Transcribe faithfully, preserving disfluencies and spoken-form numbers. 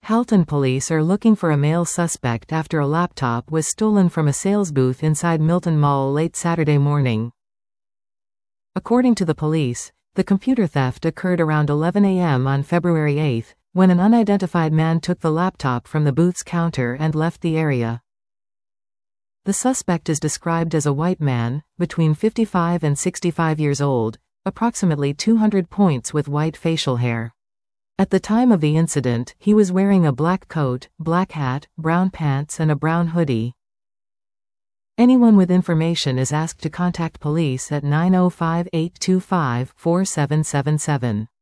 Halton police are looking for a male suspect after a laptop was stolen from a sales booth inside Milton Mall late Saturday morning. According to the police, the computer theft occurred around eleven a m on February eighth, when an unidentified man took the laptop from the booth's counter and left the area. The suspect is described as a white man, between fifty-five and sixty-five years old, approximately two hundred points with white facial hair. At the time of the incident, he was wearing a black coat, black hat, brown pants and a brown hoodie. Anyone with information is asked to contact police at nine oh five, eight two five, four seven seven seven.